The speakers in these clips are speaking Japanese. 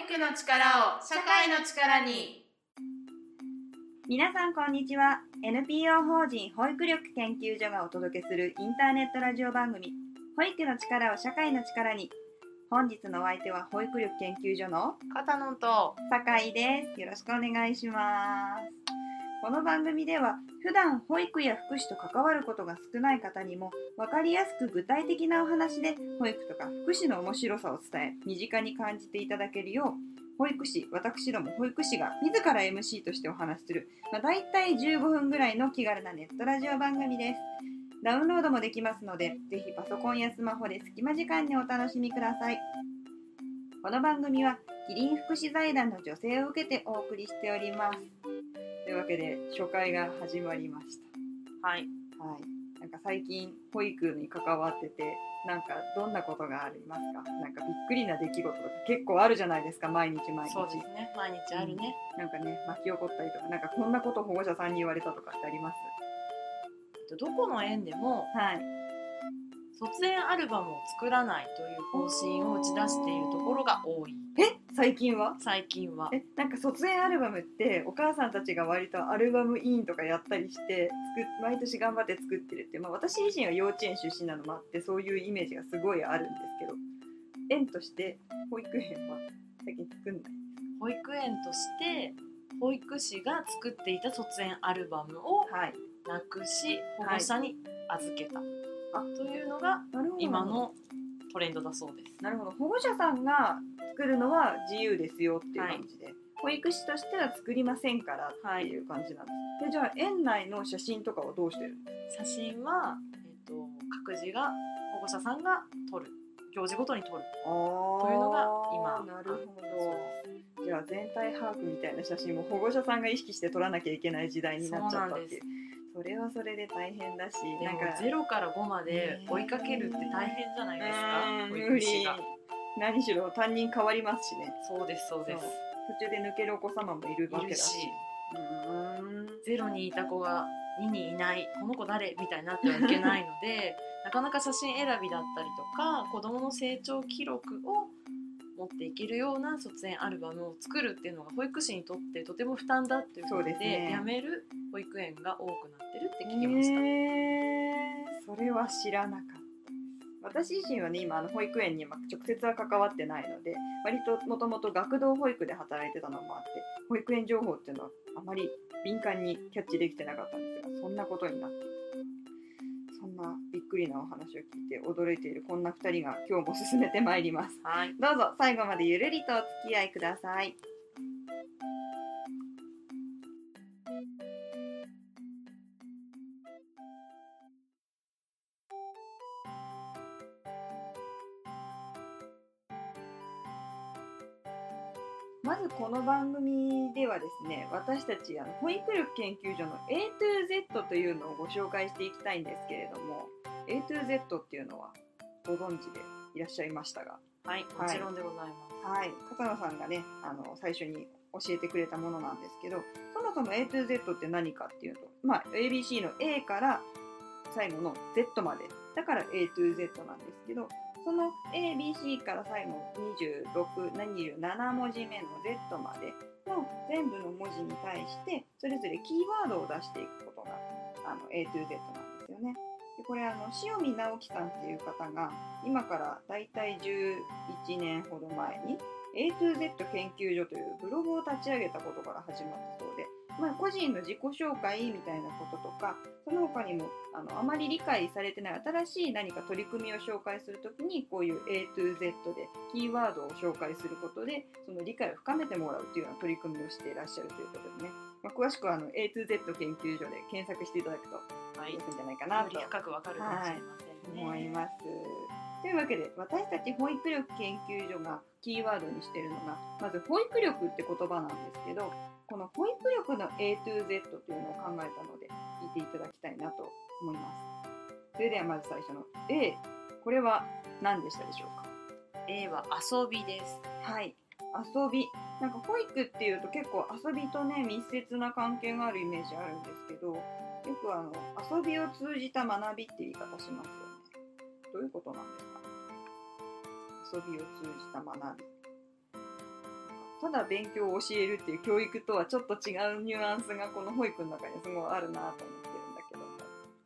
育の力を社会の力に。 皆さんこんにちは。 NPO 法人保育力研究所がお届けするインターネットラジオ番組、保育の力を社会の力に。本日のお相手は保育力研究所の片野と酒井です。よろしくお願いします。この番組では普段保育や福祉と関わることが少ない方にも分かりやすく具体的なお話で保育とか福祉の面白さを伝え、身近に感じていただけるよう、保育士、私ども保育士が自ら MC としてお話しする、だいたい15分ぐらいの気軽なネットラジオ番組です。ダウンロードもできますので、ぜひパソコンやスマホで隙間時間にお楽しみください。この番組はキリン福祉財団の助成を受けてお送りしております。というわけで初回が始まりました。はい。なんか最近保育に関わってて、なんかどんなことがありますか？なんかびっくりな出来事とか結構あるじゃないですか、毎日。 そうですね、毎日あるね、 なんかね、巻き起こったりとか、なんかこんなこと保護者さんに言われたとかってあります？ どこの園でも、卒園アルバムを作らないという方針を打ち出しているところが多い。 最近はなんか卒園アルバムってお母さんたちが割とアルバム委員とかやったりして毎年頑張って作ってるって、私自身は幼稚園出身なのもあってそういうイメージがすごいあるんですけど、園として保育園は最近作んないですか？ 保育園として保育士が作っていた卒園アルバムをなくし、保護者に預けた、というのが今のトレンドだそうです。 なるほど。保護者さんが作るのは自由ですよっていう感じで、保育士としては作りませんからっていう感じなんです。でじゃあ園内の写真とかはどうしてるんですか？ 写真は、各自が保護者さんが撮る、行事ごとに撮るというのが今。 なるほど。じゃあ全体把握みたいな写真も保護者さんが意識して撮らなきゃいけない時代になっちゃったっていう。それはそれで大変だし、 なんか0から5まで追いかけるって大変じゃないですか、保育士が。 何しろ担任変わりますしね。 そうです。途中で抜けるお子様もいるわけだし、 0にいた子が2にいない、この子誰みたいになってはいけないのでなかなか写真選びだったりとか子どもの成長記録を持っていけるような卒園アルバムを作るっていうのが保育士にとってとても負担だっていうことで、辞める保育園が多くなってるって聞きました。 それは知らなかった。私自身はね、今保育園に直接は関わってないので、割ともともと学童保育で働いてたのもあって、保育園情報っていうのはあまり敏感にキャッチできてなかったんですが、そんなことになっていた。そんなびっくりなお話を聞いて驚いているこんな2人が今日も進めてまいります。どうぞ最後までゆるりとお付き合いください。まずこの番組ではですね、私たち保育力研究所の A to Z というのをご紹介していきたいんですけれども、 A to Z っていうのはご存知でいらっしゃいましたが？ もちろんでございます。 片野さんがね最初に教えてくれたものなんですけど、そもそも A to Z って何かっていうと、ABC の A から最後の Z までだから A to Z なんですけど、その ABC から最後27文字目の Z までの全部の文字に対してそれぞれキーワードを出していくことがA to Z なんですよね。でこれ塩見直樹さんっていう方が今からだいたい11年ほど前に A to Z 研究所というブログを立ち上げたことから始まったそうで、個人の自己紹介みたいなこととか、その他にもあまり理解されてない新しい何か取り組みを紹介するときにこういう A to Z でキーワードを紹介することでその理解を深めてもらうというような取り組みをしていらっしゃるということでね、詳しくはA to Z 研究所で検索していただくといいんじゃないかなと、 より深くわかるかもしれませんね、 思います。というわけで私たち保育力研究所がキーワードにしているのがまず保育力って言葉なんですけど、この保育力の A to Z というのを考えたので聞いていただきたいなと思います。それではまず最初の A、 これは何でしたでしょうか？ A は遊びです。 遊び。なんか保育っていうと結構遊びとね密接な関係があるイメージあるんですけど、よく遊びを通じた学びって言い方しますよね。どういうことなんですか？遊びを通じた学び。 ただ勉強を教えるっていう教育とはちょっと違うニュアンスがこの保育の中にすごいあるなと思ってるんだけども。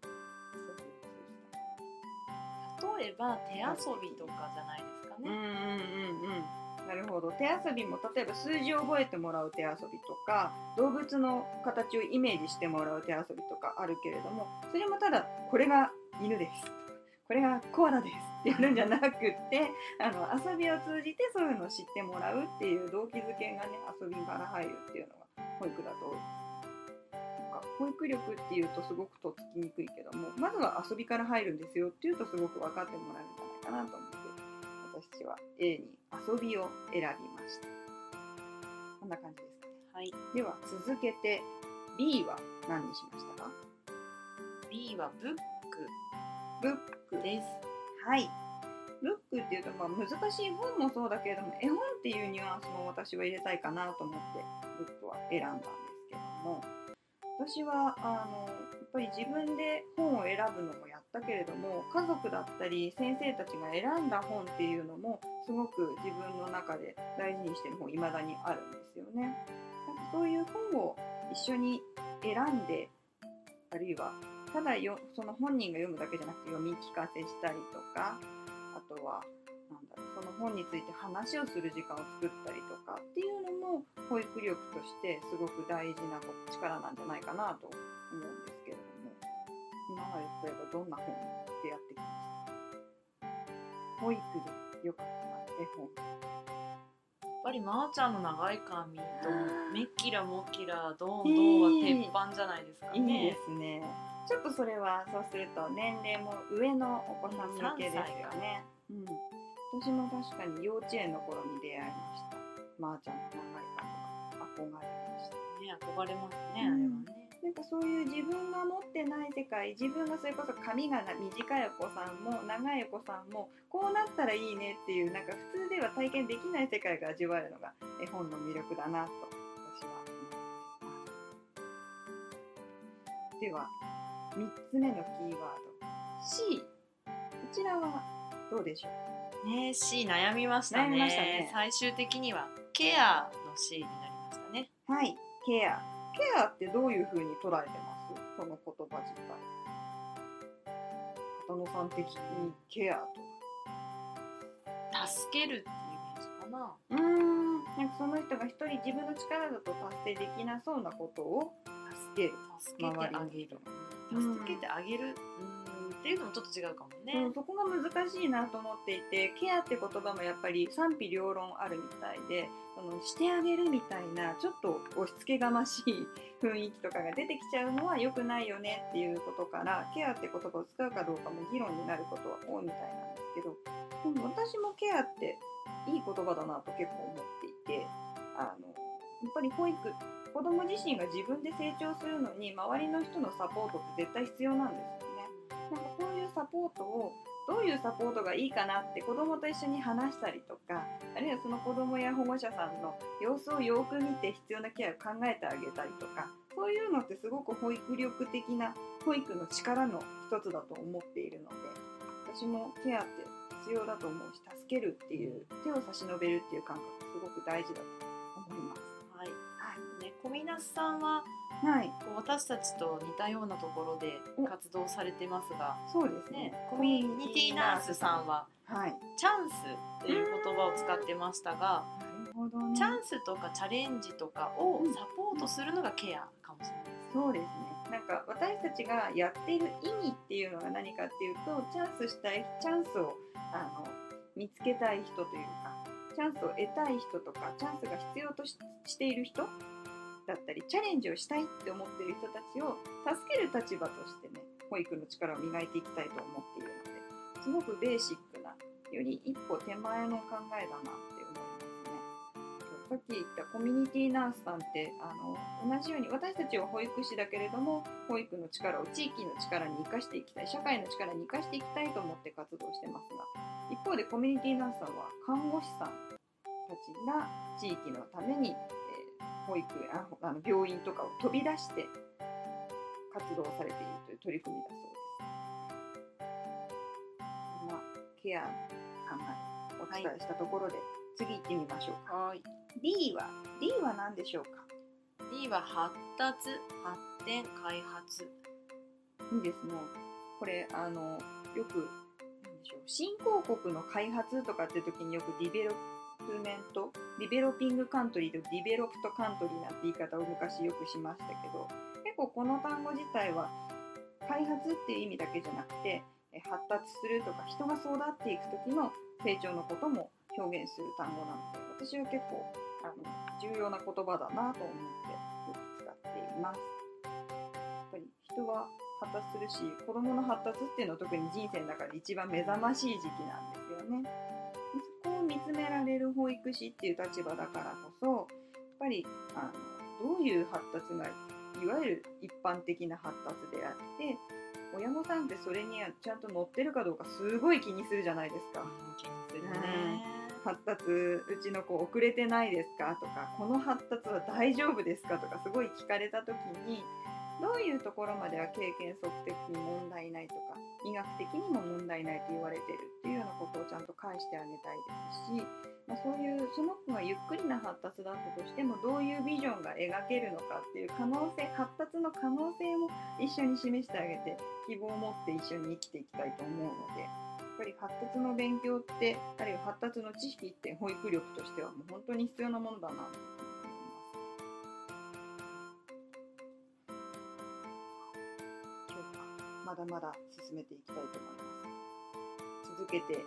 例えば手遊びとかじゃないですかね。 なるほど。手遊びも例えば数字を覚えてもらう手遊びとか、動物の形をイメージしてもらう手遊びとかあるけれども、それもただこれが犬です、これがコアラですってやるんじゃなくって遊びを通じてそういうのを知ってもらうっていう動機づけがね、遊びから入るっていうのが保育だと多いです。保育力っていうとすごくとっつきにくいけども、まずは遊びから入るんですよっていうとすごく分かってもらえるんじゃないかなと思って、私は A に遊びを選びました。こんな感じですかね。 はい。 では続けて B は何にしましたか？ B はブックです。 はい。ブックっていうと難しい本もそうだけれども、絵本っていうニュアンスも私は入れたいかなと思ってブックは選んだんですけども、私はやっぱり自分で本を選ぶのもやったけれども、家族だったり先生たちが選んだ本っていうのもすごく自分の中で大事にしてる本、未だにあるんですよね。そういう本を一緒に選んで、あるいはただその本人が読むだけじゃなくて読み聞かせしたりとか、あとはその本について話をする時間を作ったりとかっていうのも保育力としてすごく大事な力なんじゃないかなと思うんですけれども、今まで例えばどんな本でやってきました？保育でよかった絵本。 やっぱりまーちゃんの長い髪とめっきらもっきらどんどんは鉄板じゃないですかね。 いいですね。ちょっとそれはそうすると年齢も上のお子さん向けですよね。私も確かに幼稚園の頃に出会いました。まーちゃんの長い髪が憧れました。 ね、憧れますね、あれはね。 なんかそういう自分が持ってない世界、自分がそれこそ髪が短いお子さんも長いお子さんもこうなったらいいねっていう、なんか普通では体験できない世界が味わえるのが絵本の魅力だなと私は思います。では3つ目のキーワード C、 こちらはどうでしょうね。 C 悩みましたね。最終的にはケアの C になりましたね。 はい、ケアってどういう風に捉えてます？その言葉自体。片野さん的にケアと助けるっていうイメージかな。 なんかその人が一人自分の力だと達成できなそうなことを助けてあげるっていうのもちょっと違うかもね。 そこが難しいなと思っていて、ケアって言葉もやっぱり賛否両論あるみたいで、してあげるみたいなちょっと押し付けがましい雰囲気とかが出てきちゃうのは良くないよねっていうことから、ケアって言葉を使うかどうかも議論になることは多いみたいなんですけど、私もケアっていい言葉だなと結構思っていて、やっぱり保育、子供自身が自分で成長するのに周りの人のサポートって絶対必要なんですよね。なんかそういうサポートをどういうサポートがいいかなって子供と一緒に話したりとか、あるいはその子供や保護者さんの様子をよく見て必要なケアを考えてあげたりとか、そういうのってすごく保育力的な保育の力の一つだと思っているので、私もケアって必要だと思うし、助けるっていう手を差し伸べるっていう感覚すごく大事だと思います。 はい、ね、小湊さんは、私たちと似たようなところで活動されてますが、 そうですね。 コミュニティナースさんは、チャンスという言葉を使ってましたが、チャンスとかチャレンジとかをサポートするのがケアかもしれないです。 そうですね。なんか私たちがやっている意味っていうのが何かっていうと、チャンスを見つけたい人というか、チャンスを得たい人とか、チャンスが必要としている人だったり、チャレンジをしたいって思っている人たちを助ける立場としてね、保育の力を磨いていきたいと思っているので、すごくベーシックな、より一歩手前の考えだなって思いますね。さっき言ったコミュニティナースさんって同じように私たちは保育士だけれども、保育の力を地域の力に生かしていきたい、社会の力に生かしていきたいと思って活動してますが、一方でコミュニティナースさんは看護師さんたちが地域のために、保育病院とかを飛び出して活動されているという取り組みだそうです。ケアの考えをお伝えしたところで、 次行ってみましょうか。 はい。 D は何でしょうか。 D は発達、発展、開発。 いいですね。これよくなんでしょう、新興国の開発とかっていう時によくディベロピングカントリーとディベロップトカントリーなんて言い方を昔よくしましたけど、結構この単語自体は開発っていう意味だけじゃなくて、発達するとか人が育っていく時の成長のことも表現する単語なので、私は結構重要な言葉だなと思ってよく使っています。やっぱり人は発達するし、子どもの発達っていうのは特に人生の中で一番目覚ましい時期なんですよね。そこを見つめられる保育士っていう立場だからこそ、やっぱりどういう発達がいわゆる一般的な発達であって、親御さんってそれにはちゃんと乗ってるかどうかすごい気にするじゃないですか。 気にするね。 発達、うちの子遅れてないですかとか、この発達は大丈夫ですかとかすごい聞かれた時に、どういうところまでは経験則的に問題ないとか、医学的にも問題ないと言われてるっていうようなことをちゃんと返してあげたいですし、そういうその子がゆっくりな発達だったとしても、どういうビジョンが描けるのかっていう可能性、発達の可能性も一緒に示してあげて、希望を持って一緒に生きていきたいと思うので、やっぱり発達の勉強って、あるいは発達の知識って保育力としてはもう本当に必要なものだなと思います。今日はまだまだ進めていきたいと思います。続けて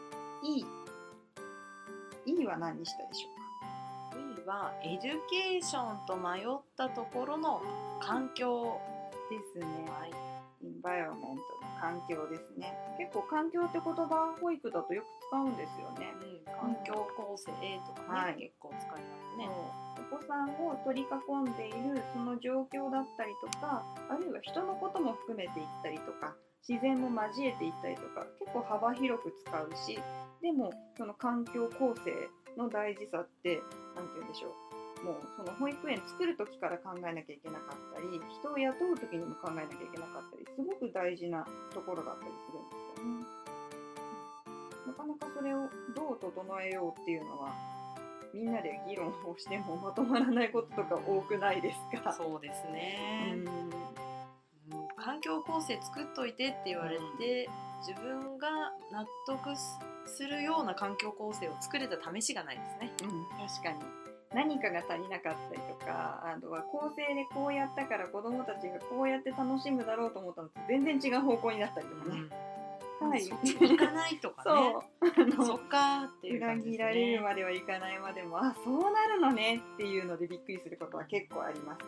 E は何にしたでしょうか。 E はエデュケーションと迷ったところの環境ですね。 はい。 インバイロメントの環境ですね。結構環境って言葉保育だとよく使うんですよね。 環境構成とかね、 はい、 結構使いますね。 お子さんを取り囲んでいるその状況だったりとか、あるいは人のことも含めていったりとか、自然も交えていったりとか、結構幅広く使うし、でもその環境構成の大事さって何て言うんでしょう、もうその保育園作る時から考えなきゃいけなかったり、人を雇う時にも考えなきゃいけなかったり、すごく大事なところだったりするんですよね。なかなかそれをどう整えようっていうのは、みんなで議論をしてもまとまらないこととか多くないですか。 そうですね。環境構成作っといてって言われて、自分が納得するような環境構成を作れた試しがないですね。 確かに何かが足りなかったりとか、あとは構成でこうやったから子どもたちがこうやって楽しむだろうと思ったのと全然違う方向になったりとかね、 はい、そっちに行かないとかねそっかっていう感じですね。 裏切られるまではいかないまでも、あ、そうなるのねっていうのでびっくりすることは結構ありますね。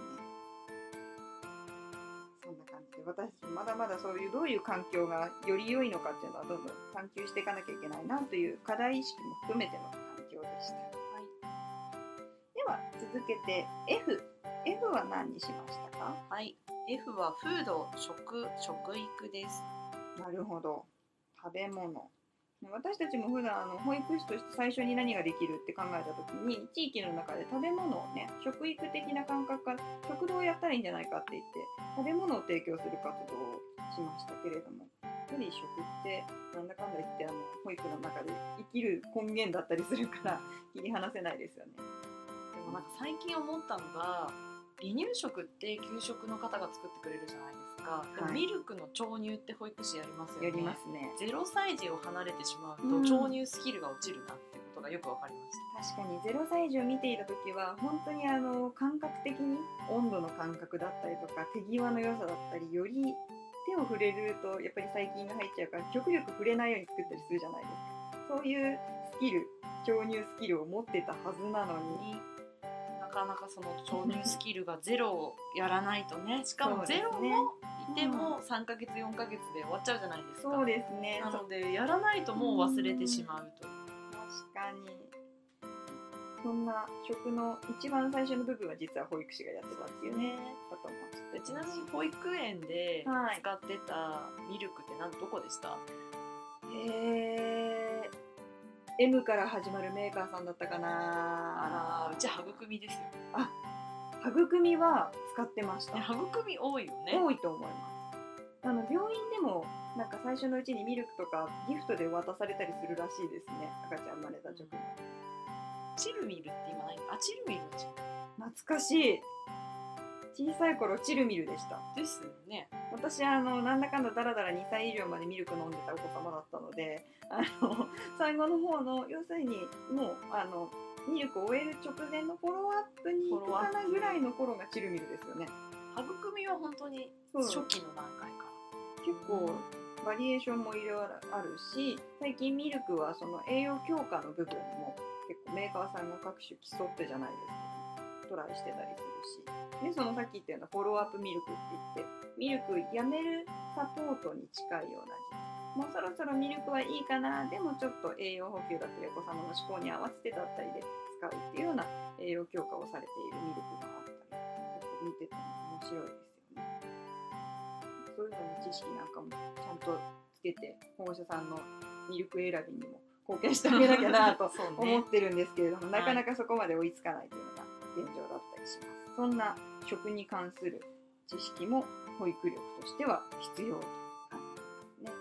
そんな感じで、私たちまだまだそういうどういう環境がより良いのかっていうのはどんどん探求していかなきゃいけないなという課題意識も含めての環境でした。はい、では続けて F は何にしましたか。 はい、F はフード、食育です。 なるほど、食べ物。私たちも普段保育士として最初に何ができるって考えた時に、地域の中で食べ物をね、食育的な感覚から食堂をやったらいいんじゃないかって言って食べ物を提供する活動をしましたけれども、やっぱり食ってなんだかんだ言って保育の中で生きる根源だったりするから切り離せないですよね。 でもなんか最近思ったのが、離乳食って給食の方が作ってくれるじゃないですか。でもミルクの調乳って保育士やりますよね。 やりますね。 0歳児を離れてしまうと調乳スキルが落ちるなってことがよく分かりました。確かに0歳児を見ていた時は本当に感覚的に温度の感覚だったりとか手際の良さだったり、より手を触れるとやっぱり細菌が入っちゃうから極力触れないように作ったりするじゃないですか。そういうスキル、調乳スキルを持ってたはずなのに、 なかなかその調乳スキルがゼロをやらないとね、しかもゼロもいても3ヶ月4ヶ月で終わっちゃうじゃないですか。 そうですね。 なのでやらないともう忘れてしまうという。 確かにそんな食の一番最初の部分は実は保育士がやってたっていうね。 ちなみに保育園で使ってたミルクってどこでした？ M から始まるメーカーさんだったかな。 うちはぐくみですよ。 あ、はぐくみは使ってました。 はぐくみ多いよね。 多いと思います。病院でもなんか最初のうちにミルクとかギフトで渡されたりするらしいですね。赤ちゃん生まれた直後。 チルミルって今ないあ、チルミルは違う懐かしい。小さい頃チルミルでした。 ですよね。 私なんだかんだだらだら2歳以上までミルク飲んでたお子様だったので、最後の方の要するにもうミルクを終える直前のフォローアップに行くかなぐらいの頃がチルミルですよね。 育みは本当に初期の段階から結構バリエーションもいろいろあるし、最近ミルクはその栄養強化の部分も結構メーカーさんが各種競ってじゃないですけどトライしてたりするし、でそのさっき言ったようなフォローアップミルクって言ってミルクやめるサポートに近いような時期、もうそろそろミルクはいいかな、でもちょっと栄養補給だったりお子様の嗜好に合わせてだったりで使うっていうような栄養強化をされているミルクがあったり、結構見てても面白いですよね。そういうのに知識なんかもちゃんとつけて保護者さんのミルク選びにも貢献してあげなきゃなと思ってるんですけれども、なかなかそこまで追いつかないというのが現状だったりします。そんな食に関する知識も保育力としては必要と考えますね。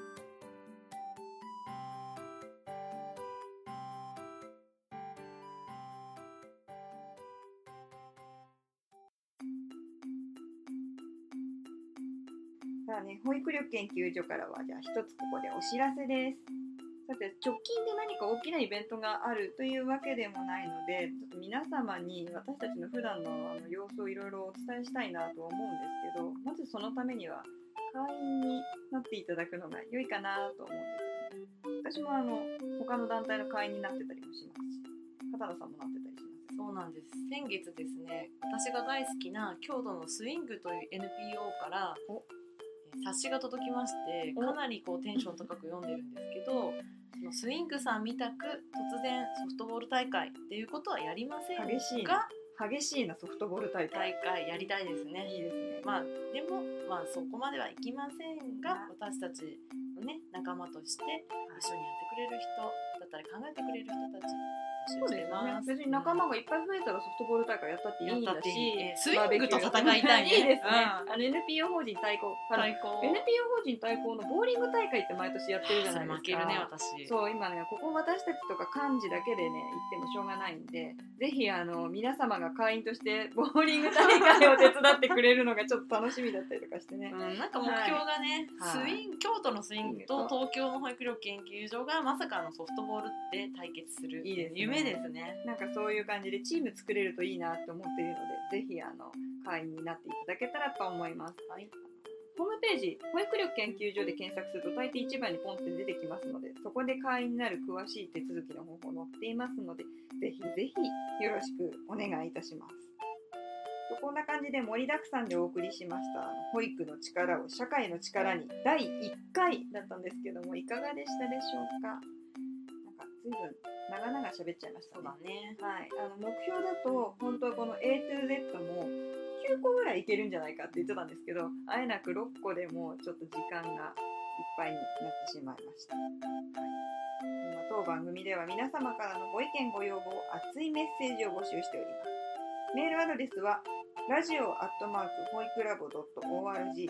さあね、保育力研究所からはじゃあ一つここでお知らせです。さて直近で何か大きなイベントがあるというわけでもないので、ちょっと皆様に私たちの普段の様子をいろいろお伝えしたいなと思うんですけど、まずそのためには会員になっていただくのが良いかなと思うんですよね。私も他の団体の会員になってたりもしますし、片野さんもなってたりします。 そうなんです。先月ですね、私が大好きな京都のスイングという NPO から冊子が届きまして、かなりこうテンション高く読んでるんですけど、そのスイングさんみたく突然ソフトボール大会っていうことはやりませんが、 激しいなソフトボール大会やりたいですね。 いいですね。 でもそこまではいきませんが、私たちのね仲間として一緒にやってくれる人だったり考えてくれる人たち募集してます。 別に仲間がいっぱい増えたらソフトボール大会やったっていいんだし、 スイングと戦いたいね。 いいですね。NPO 法人対抗 NPO 法人対抗のボーリング大会って毎年やってるじゃないですか。 負けるね私。 そう今ね、ここ私たちとか幹事だけでね行ってもしょうがないんで、ぜひ皆様が会員としてボーリング大会を手伝ってくれるのがちょっと楽しみだったりとかしてね。 なんか目標がね、京都のスイングと東京の保育力研究所がまさかのソフトボールで対決する。いいですね。夢ですね。 なんかそういう感じでチーム作れるといいなと思っているので、ぜひ会員になっていただけたらと思います。はい、ホームページ保育力研究所で検索すると大抵一番にポンって出てきますので、そこで会員になる詳しい手続きの方法載っていますので、ぜひぜひよろしくお願いいたします。こんな感じで盛りだくさんでお送りしました保育の力を社会の力に第1回だったんですけども、いかがでしたでしょうか。なんか随分長々喋っちゃいましたね。 そうだね。 はい、目標だと本当はこの A to Z も9個ぐらいいけるんじゃないかって言ってたんですけど、あえなく6個でもちょっと時間がいっぱいになってしまいました。はい、当番組では皆様からのご意見ご要望、熱いメッセージを募集しております。メールアドレスはradio@hoikulabo.org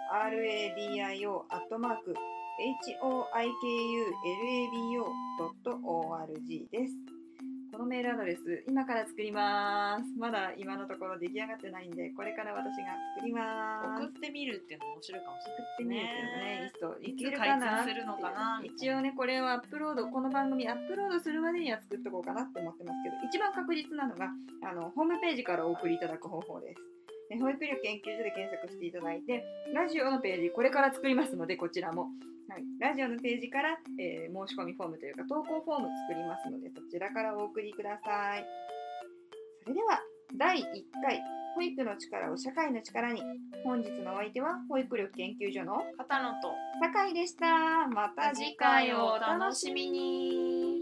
radio@hoikulabo.org です。このメールアドレス今から作ります。まだ今のところ出来上がってないんで、これから私が作ります。 送ってみるっていうのも面白いかもしれない。 送ってみるっていうのね、いけるかかなするのかな。 一応ね、これをこの番組アップロードするまでには作っとこうかなって思ってますけど、一番確実なのがホームページからお送りいただく方法です。保育力研究所で検索していただいて、ラジオのページこれから作りますので、こちらも、はい、ラジオのページから、申し込みフォームというか投稿フォーム作りますので、そちらからお送りください。それでは第1回保育の力を社会の力に、本日のお相手は保育力研究所の片野と酒井でした。また次回をお楽しみに。